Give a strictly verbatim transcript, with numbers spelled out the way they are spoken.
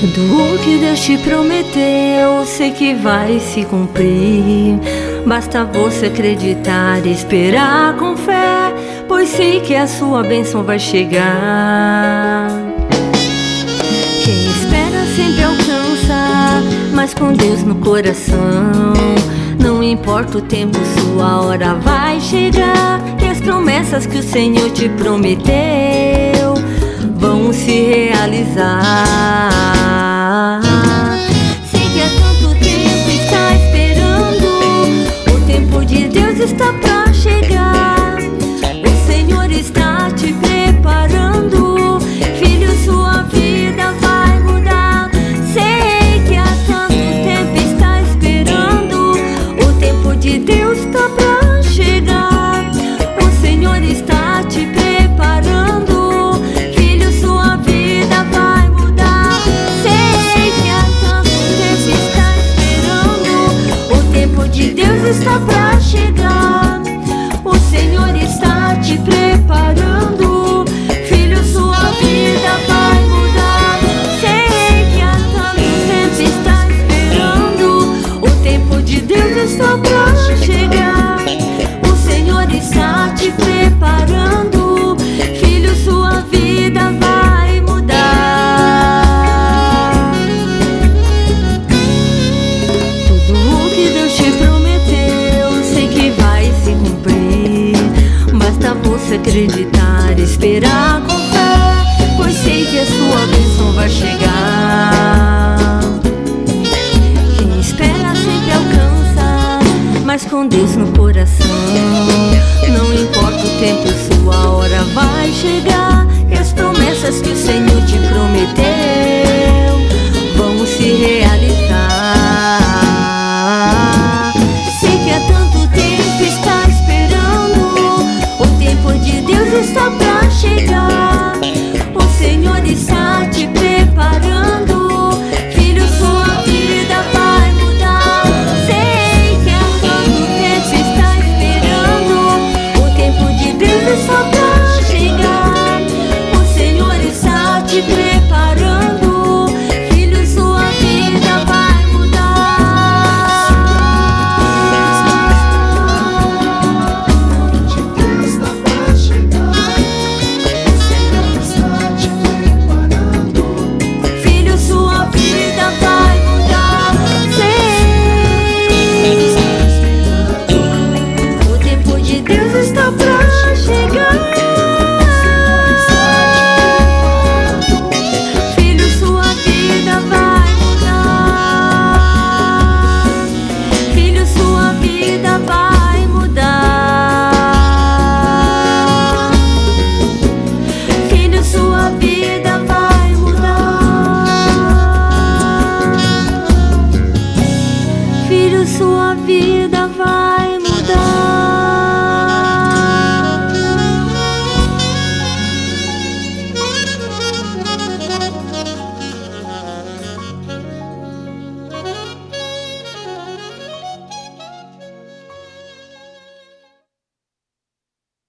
Tudo o que Deus te prometeu, sei que vai se cumprir. Basta você acreditar e esperar com fé, pois sei que a sua bênção vai chegar. Quem espera sempre alcança, mas com Deus no coração, não importa o tempo, sua hora vai chegar. E as promessas que o Senhor te prometeu vão se realizar. Sei que há tanto tempo está esperando, o tempo de Deus está pra chegar. O Senhor está te preparando, filho, sua vida vai mudar. Sei que há tanto tempo está esperando, o tempo de Deus está pra chegar. O Senhor está te preparando, filho, sua vida vai mudar. Sei que há tanto tempo está esperando, o tempo de Deus está pra chegar. O Senhor está te preparando, filho, sua vida vai mudar. Sei que há tanto tempo está esperando, o tempo de Deus está pra chegar. O Senhor está te preparando, filho, sua vida vai mudar. Tudo o que Deus te prometeu, sei que vai se cumprir. Basta você acreditar e esperar com fé, pois sei que a sua bênção vai chegar. Quem espera sempre alcança, mas com Deus no coração, não importa o tempo, sua hora vai chegar. E as promessas que o Senhor te prometeu vão se realizar. Sei que há tanto tempo está esperando, o tempo de Deus está pra chegar. O Senhor está te preparando, filho, sua vida vai mudar. Sei que há tanto tempo está esperando, o tempo de Deus está pra chegar. O Senhor está te preparando,